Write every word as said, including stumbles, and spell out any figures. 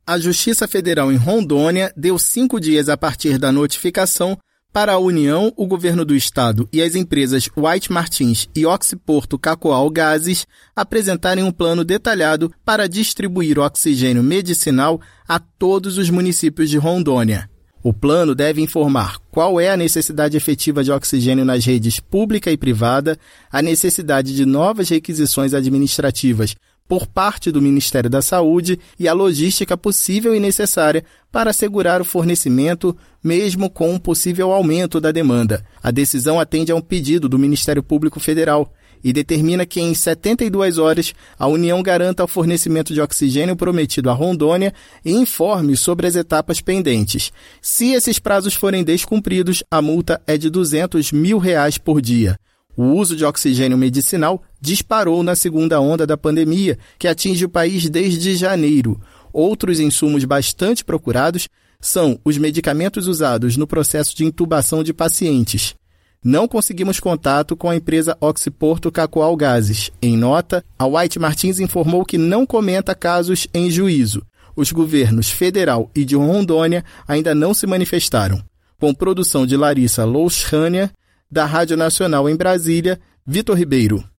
A Justiça Federal em Rondônia deu cinco dias a partir da notificação para a União, o governo do estado e as empresas White Martins e Oxiporto Cacoal Gases apresentarem um plano detalhado para distribuir oxigênio medicinal a todos os municípios de Rondônia. O plano deve informar qual é a necessidade efetiva de oxigênio nas redes pública e privada, a necessidade de novas requisições administrativas por parte do Ministério da Saúde e a logística possível e necessária para assegurar o fornecimento, mesmo com um possível aumento da demanda. A decisão atende a um pedido do Ministério Público Federal e determina que em setenta e duas horas a União garanta o fornecimento de oxigênio prometido a Rondônia e informe sobre as etapas pendentes. Se esses prazos forem descumpridos, a multa é de duzentos mil reais por dia. O uso de oxigênio medicinal disparou na segunda onda da pandemia, que atinge o país desde janeiro. Outros insumos bastante procurados são os medicamentos usados no processo de intubação de pacientes. Não conseguimos contato com a empresa Oxiporto Cacoal Gases. Em nota, a White Martins informou que não comenta casos em juízo. Os governos federal e de Rondônia ainda não se manifestaram. Com produção de Larissa Louchânia, da Rádio Nacional em Brasília, Vitor Ribeiro.